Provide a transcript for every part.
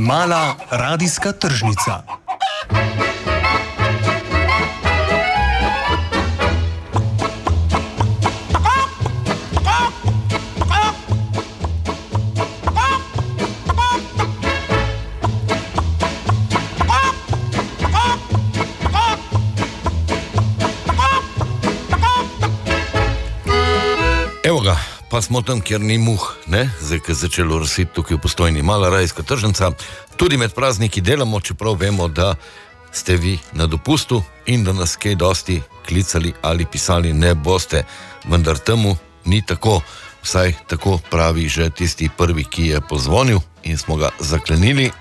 Mala radijska tržnica. Evo ga, pa smo tam, kjer ni muh, ne? Zdaj, ko je začelo rositi tukaj v Postojni, Mala radijska tržnica. Tudi med prazniki delamo, čeprav vemo, da ste vi na dopustu in da nas kaj dosti klicali ali pisali ne boste. Vendar temu ni tako, vsaj tako pravi že tisti prvi, ki je pozvonil in smo ga zaklenili.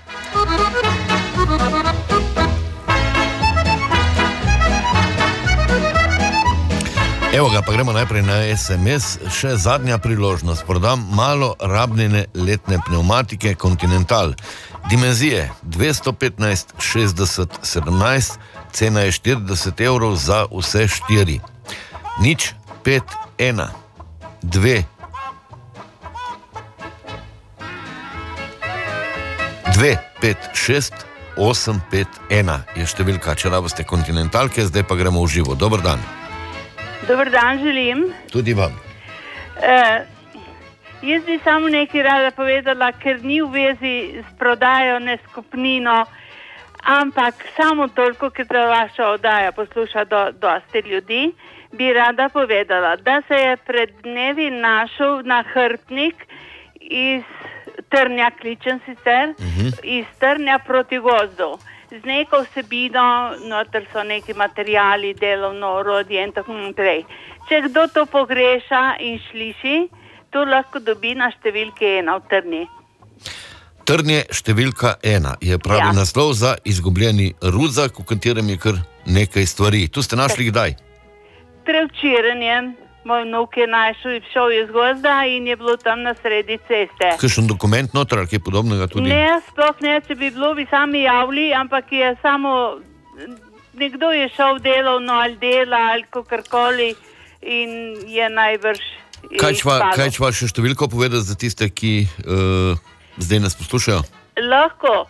Evo ga, pa gremo najprej na SMS. Še zadnja priložnost. Prodam malo rabljene letne pneumatike Continental. Dimenzije 215, 60, 17, cena je 40 evrov za vse 4. 0, 5, 1, 2, 2, 5, 6, 8, 5, 1 je številka, če rabite Continentalke, zdaj pa gremo v živo. Dober dan. Dobar dan želim. Tudi vam. Jaz bi samo nekaj rada povedala, ker ni v vezi s prodajo, ne skupnino, ampak samo toliko, ker ta vaša oddaja posluša dosti ljudi, bi rada povedala, da se je pred dnevi našel nahrbtnik iz Trnja, kličem sicer, iz Trnja proti gozdu. Z neko vsebino, noter so neki materijali, delovno orodje in tako naprej. Če kdo to pogreša in sliši, to lahko dobi na številki 1 v Trnji. Trnje številka 1 je pravi naslov za izgubljeni ruzak, v katerem je kar nekaj stvari. Tu ste našli kdaj? Prevčeranjem. Moj vnuk je šel iz gozda in je bilo tam na sredi ceste. Kakšen dokument noter, ali kaj podobnega tudi? Ne, sploh ne, če bi bilo, bi sami javili, ampak je samo, nekdo je šel delovno ali dela ali kakorkoli in je najbrž izpadlo. Kaj čva še številko povedati za tiste, ki zdaj nas poslušajo? Lahko,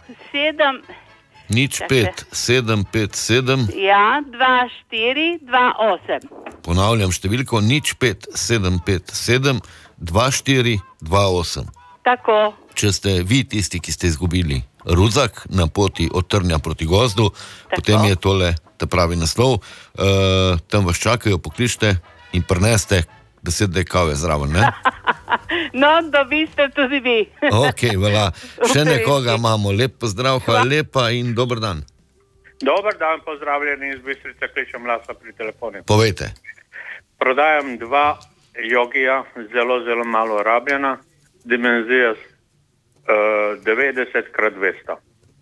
05 757 Ja, 2428. Ponavljam številko 05 757 2428. Tako. Če ste vi tisti, ki ste izgubili ruzak na poti od Trnja proti gozdu, potem je tole ta pravi naslov. Tam vas čakajo, pokličite in prineste 10 dek kave zraven, ne? No, dobiste tudi vi. Ok, vala. Še nekoga imamo. Lep pozdrav, hvala lepa in dober dan. Dober dan, pozdravljeni iz Bistrice, kličem Lasa pri telefonu. Povejte. Prodajam 2 jogija, zelo malo rabljena, dimenzija 90x200.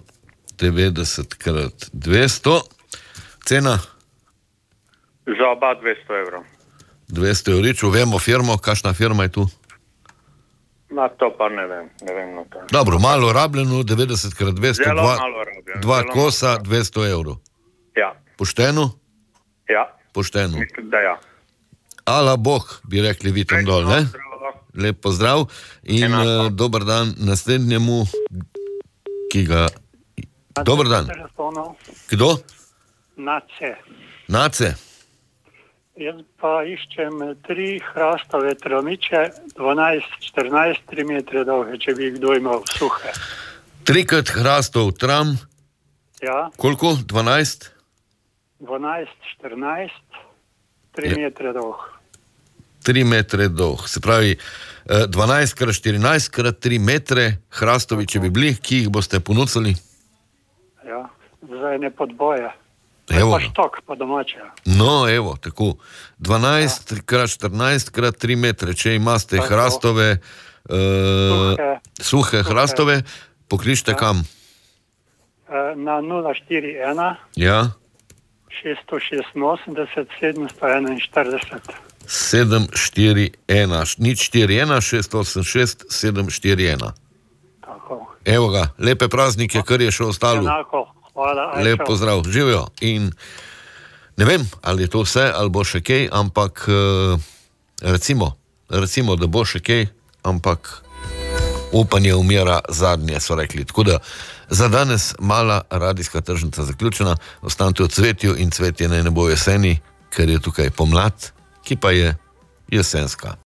90x200. Cena? Za oba 200 evrov. 200 evrov, vemo firmo, kakšna firma je tu? Na to pa ne vem na to. Dobro, malo rabljeno, 90x200, Zelo malo rabljeno. 2 kosa, 200 evrov. Ja. Pošteno? Ja. Pošteno. Mislim, da ja. Ala Bog, bi rekli vi tam dol, ne? Lep pozdrav in dober dan naslednjemu, ki ga... Dober dan. Kdo? Nace. Jaz pa iščem 3 hrastove tramiče, 12-14, 3 metre dolge, če bi kdo imel suhe. 3 hrastov tram. Ja. Koliko? 12? 12-14, 3 metre dolg. 3 metre dolg. Se pravi, 12x14x3 metre hrastovi, če bi bili, ki jih boste ponudili? Ja, za ene podboje. Evo. Pa štok po domače. No, evo, tako. 12x14x3 metre, če imate hrastove, suhe hrastove, pokličite kam? Na 041 Ja. 686 741. 741, 041 686 741. Tako. Evo ga, lepe praznike, kar je še ostalo. Enako. Hvala, Lep pozdrav, živijo. In ne vem, ali je to vse, ali bo še kaj, ampak recimo, da bo še kaj, ampak upanje umira zadnje, so rekli. Tako da za danes mala radijska tržnica zaključena, ostanite v cvetju in cvetje naj ne bo jeseni, ker je tukaj pomlad, ki pa je jesenska.